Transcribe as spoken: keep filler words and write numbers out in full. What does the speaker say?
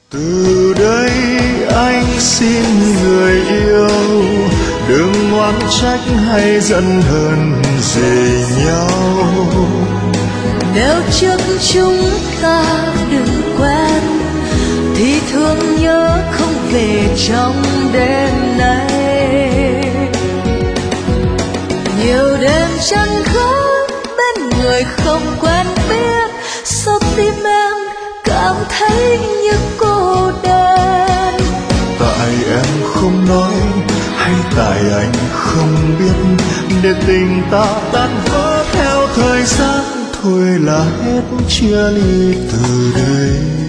Từ đây anh xin người yêu, đừng oán trách hay giận hờn gì nhau. Nếu trước chúng ta đừng quen thì thương nhớ không về trong đêm nay. Nhiều đêm chân khóc bên người không quen biết, sao tim em cảm thấy như cô đơn. Tại em không nói hay tại anh không biết, để tình ta tan vỡ theo thời gian, thôi là hết chia ly từ đây.